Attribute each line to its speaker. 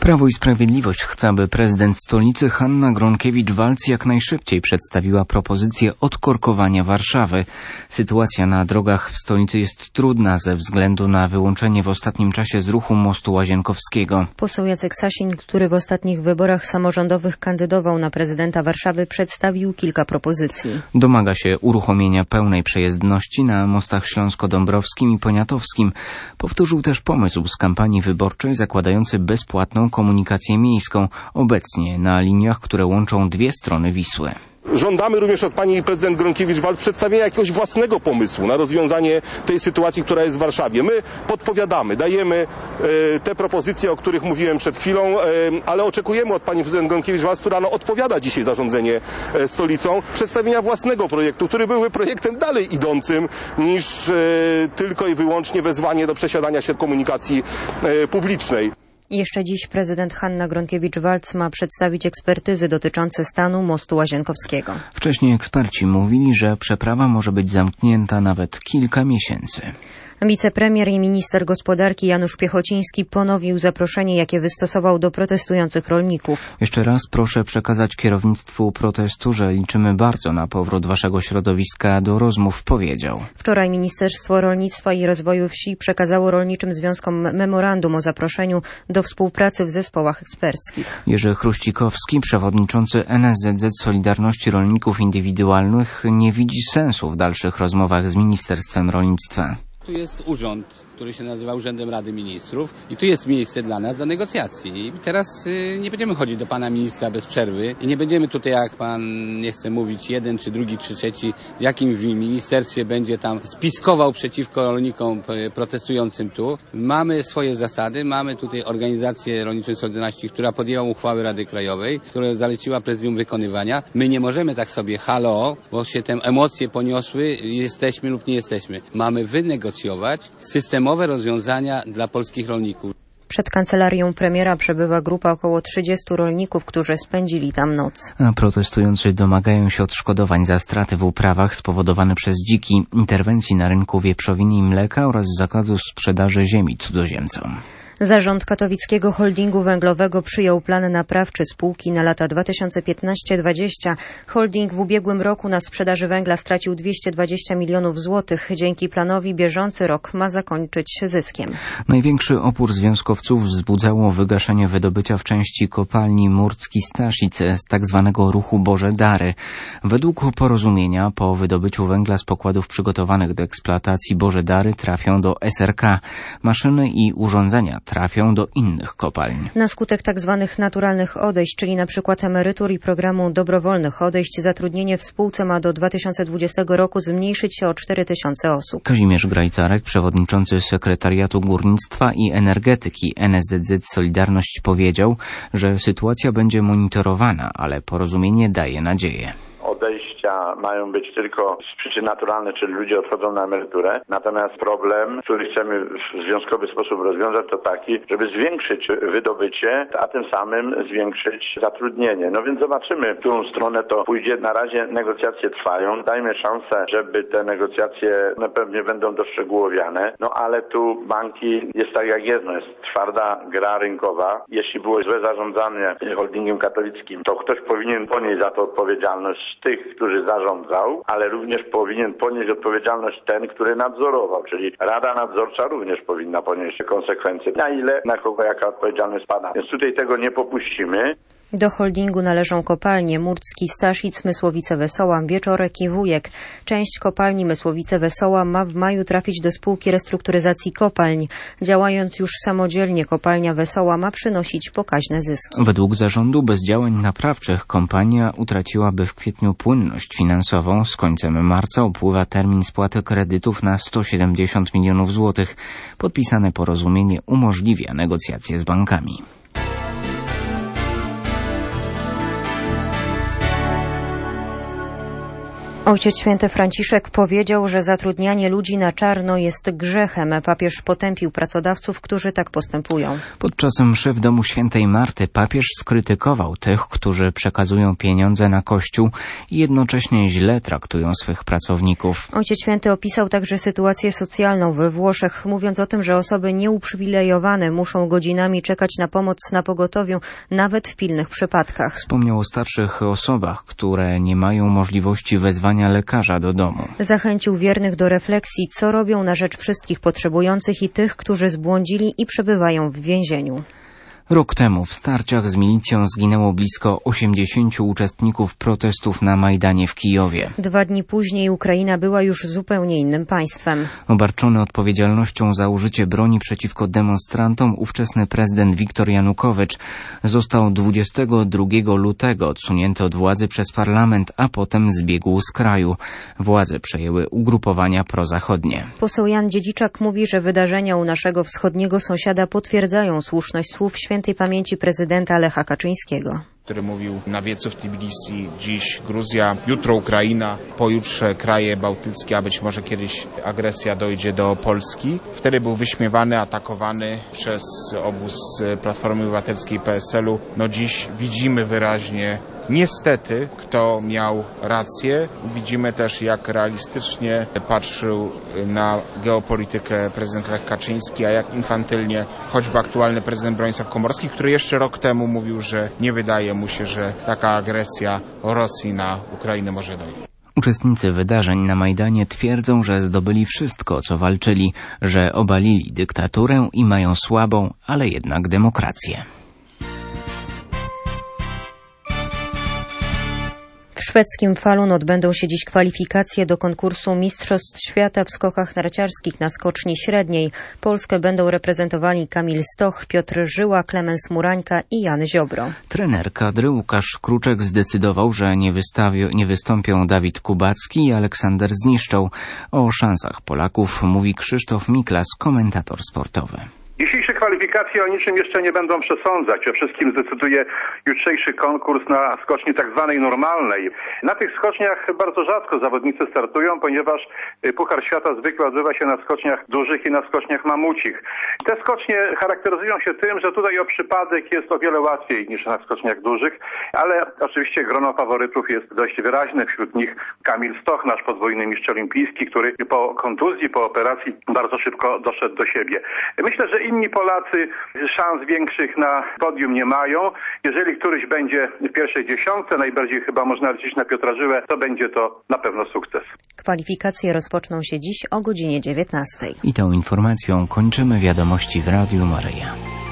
Speaker 1: Prawo i Sprawiedliwość chce, aby prezydent stolicy Hanna Gronkiewicz-Waltz jak najszybciej przedstawiła propozycję odkorkowania Warszawy. Sytuacja na drogach w stolicy jest trudna ze względu na wyłączenie w ostatnim czasie z ruchu mostu Łazienkowskiego.
Speaker 2: Poseł Jacek Sasin, który w ostatnich wyborach samorządowych kandydował na prezydenta Warszawy, przedstawił kilka propozycji.
Speaker 1: Domaga się uruchomienia pełnej przejezdności na mostach Śląsko-Dąbrowskim i Poniatowskim. Powtórzył też pomysł z kampanii wyborczej zakładający bezpłatną komunikację miejską, obecnie na liniach, które łączą dwie strony Wisły.
Speaker 3: Żądamy również od pani prezydent Gronkiewicz-Waltz przedstawienia jakiegoś własnego pomysłu na rozwiązanie tej sytuacji, która jest w Warszawie. My podpowiadamy, dajemy te propozycje, o których mówiłem przed chwilą, ale oczekujemy od pani prezydent Gronkiewicz-Waltz, która odpowiada dzisiaj za rządzenie stolicą, przedstawienia własnego projektu, który byłby projektem dalej idącym niż tylko i wyłącznie wezwanie do przesiadania się komunikacji publicznej.
Speaker 2: Jeszcze dziś prezydent Hanna Gronkiewicz-Waltz ma przedstawić ekspertyzy dotyczące stanu mostu Łazienkowskiego.
Speaker 1: Wcześniej eksperci mówili, że przeprawa może być zamknięta nawet kilka miesięcy.
Speaker 2: Wicepremier i minister gospodarki Janusz Piechociński ponowił zaproszenie, jakie wystosował do protestujących rolników.
Speaker 1: Jeszcze raz proszę przekazać kierownictwu protestu, że liczymy bardzo na powrót waszego środowiska do rozmów, powiedział.
Speaker 2: Wczoraj Ministerstwo Rolnictwa i Rozwoju Wsi przekazało rolniczym związkom memorandum o zaproszeniu do współpracy w zespołach eksperckich.
Speaker 1: Jerzy Chruścikowski, przewodniczący NSZZ Solidarności Rolników Indywidualnych, nie widzi sensu w dalszych rozmowach z Ministerstwem Rolnictwa.
Speaker 4: Tu jest urząd, który się nazywa Urzędem Rady Ministrów i tu jest miejsce dla nas do negocjacji. I teraz nie będziemy chodzić do pana ministra bez przerwy i nie będziemy tutaj, jak pan nie chce mówić, jeden, czy drugi, czy trzeci, w jakim w ministerstwie będzie tam spiskował przeciwko rolnikom protestującym tu. Mamy swoje zasady, mamy tutaj organizację Rolniczej Solidarności, która podjęła uchwałę Rady Krajowej, która zaleciła prezydium wykonywania. My nie możemy tak sobie halo, bo się te emocje poniosły, jesteśmy lub nie jesteśmy. Mamy wynegocjować systemowe rozwiązania dla polskich rolników.
Speaker 2: Przed kancelarią premiera przebywa grupa około 30 rolników, którzy spędzili tam noc.
Speaker 1: A protestujący domagają się odszkodowań za straty w uprawach spowodowane przez dziki, interwencji na rynku wieprzowiny i mleka oraz zakazu sprzedaży ziemi cudzoziemcom.
Speaker 2: Zarząd katowickiego holdingu węglowego przyjął plan naprawczy spółki na lata 2015-2020. Holding w ubiegłym roku na sprzedaży węgla stracił 220 milionów złotych. Dzięki planowi bieżący rok ma zakończyć zyskiem.
Speaker 1: Największy opór związkowców wzbudzało wygaszenie wydobycia w części kopalni Murcki-Staszice z tzw. ruchu Boże Dary. Według porozumienia po wydobyciu węgla z pokładów przygotowanych do eksploatacji Boże Dary trafią do SRK. Maszyny i urządzenia trafią do innych kopalń.
Speaker 2: Na skutek tzw. naturalnych odejść, czyli na przykład emerytur i programu dobrowolnych odejść, zatrudnienie w spółce ma do 2020 roku zmniejszyć się o 4000 osób.
Speaker 1: Kazimierz Grajcarek, przewodniczący Sekretariatu Górnictwa i Energetyki NSZZ Solidarność, powiedział, że sytuacja będzie monitorowana, ale porozumienie daje nadzieję.
Speaker 5: Odejścia mają być tylko z przyczyn naturalnych, czyli ludzie odchodzą na emeryturę. Natomiast problem, który chcemy w związkowy sposób rozwiązać, to taki, żeby zwiększyć wydobycie, a tym samym zwiększyć zatrudnienie. No więc zobaczymy, w którą stronę to pójdzie. Na razie negocjacje trwają. Dajmy szansę, żeby te negocjacje pewnie będą doszczegółowiane. No ale tu banki jest tak jak jest. No, jest twarda gra rynkowa. Jeśli było złe zarządzanie holdingiem katowickim, to ktoś powinien ponieść za to odpowiedzialność tych, którzy zarządzał, ale również powinien ponieść odpowiedzialność ten, który nadzorował, czyli Rada Nadzorcza również powinna ponieść konsekwencje. Na ile, na kogo jaka odpowiedzialność spada. Więc tutaj tego nie popuścimy.
Speaker 2: Do holdingu należą kopalnie Murcki-Staszic, Mysłowice-Wesoła, Wieczorek i Wujek. Część kopalni Mysłowice-Wesoła ma w maju trafić do spółki restrukturyzacji kopalń. Działając już samodzielnie, kopalnia Wesoła ma przynosić pokaźne zyski.
Speaker 1: Według zarządu bez działań naprawczych kompania utraciłaby w kwietniu płynność finansową. Z końcem marca upływa termin spłaty kredytów na 170 milionów złotych. Podpisane porozumienie umożliwia negocjacje z bankami.
Speaker 2: Ojciec Święty Franciszek powiedział, że zatrudnianie ludzi na czarno jest grzechem. Papież potępił pracodawców, którzy tak postępują.
Speaker 1: Podczas mszy w domu Świętej Marty papież skrytykował tych, którzy przekazują pieniądze na Kościół i jednocześnie źle traktują swych pracowników.
Speaker 2: Ojciec Święty opisał także sytuację socjalną we Włoszech, mówiąc o tym, że osoby nieuprzywilejowane muszą godzinami czekać na pomoc na pogotowiu, nawet w pilnych przypadkach.
Speaker 1: Wspomniał o starszych osobach, które nie mają możliwości wezwania lekarza do domu.
Speaker 2: Zachęcił wiernych do refleksji, co robią na rzecz wszystkich potrzebujących i tych, którzy zbłądzili i przebywają w więzieniu.
Speaker 1: Rok temu w starciach z milicją zginęło blisko 80 uczestników protestów na Majdanie w Kijowie.
Speaker 2: 2 dni później Ukraina była już zupełnie innym państwem.
Speaker 1: Obarczony odpowiedzialnością za użycie broni przeciwko demonstrantom, ówczesny prezydent Wiktor Janukowycz został 22 lutego odsunięty od władzy przez parlament, a potem zbiegł z kraju. Władzę przejęły ugrupowania prozachodnie.
Speaker 2: Poseł Jan Dziedziczak mówi, że wydarzenia u naszego wschodniego sąsiada potwierdzają słuszność słów świętej pamięci prezydenta Lecha Kaczyńskiego,
Speaker 6: który mówił na wiecu w Tbilisi: dziś Gruzja, jutro Ukraina, pojutrze kraje bałtyckie, a być może kiedyś agresja dojdzie do Polski. Wtedy był wyśmiewany, atakowany przez obóz Platformy Obywatelskiej i PSL-u. No dziś widzimy wyraźnie, niestety, kto miał rację. Widzimy też, jak realistycznie patrzył na geopolitykę prezydent Lech Kaczyński, a jak infantylnie choćby aktualny prezydent Bronisław Komorowski, który jeszcze rok temu mówił, że nie wydaje mu się, że taka agresja Rosji na Ukrainę może dojść.
Speaker 1: Uczestnicy wydarzeń na Majdanie twierdzą, że zdobyli wszystko, o co walczyli, że obalili dyktaturę i mają słabą, ale jednak demokrację.
Speaker 2: W szwedzkim Falun odbędą się dziś kwalifikacje do konkursu Mistrzostw Świata w skokach narciarskich na skoczni średniej. Polskę będą reprezentowali Kamil Stoch, Piotr Żyła, Klemens Murańka i Jan Ziobro.
Speaker 1: Trener kadry Łukasz Kruczek zdecydował, że nie wystąpią Dawid Kubacki i Aleksander Zniszczał. O szansach Polaków mówi Krzysztof Miklas, komentator sportowy.
Speaker 7: Dzisiejsze kwalifikacje o niczym jeszcze nie będą przesądzać. O wszystkim zdecyduje jutrzejszy konkurs na skoczni tak zwanej normalnej. Na tych skoczniach bardzo rzadko zawodnicy startują, ponieważ Puchar Świata zwykle odbywa się na skoczniach dużych i na skoczniach mamucich. Te skocznie charakteryzują się tym, że tutaj o przypadek jest o wiele łatwiej niż na skoczniach dużych, ale oczywiście grono faworytów jest dość wyraźne. Wśród nich Kamil Stoch, nasz podwójny mistrz olimpijski, który po kontuzji, po operacji bardzo szybko doszedł do siebie. Myślę, że inni Polacy szans większych na podium nie mają. Jeżeli któryś będzie w pierwszej dziesiątce, najbardziej chyba można liczyć na Piotra Żyłę, to będzie to na pewno sukces.
Speaker 2: Kwalifikacje rozpoczną się dziś o godzinie 19.
Speaker 1: I tą informacją kończymy wiadomości w Radiu Maryja.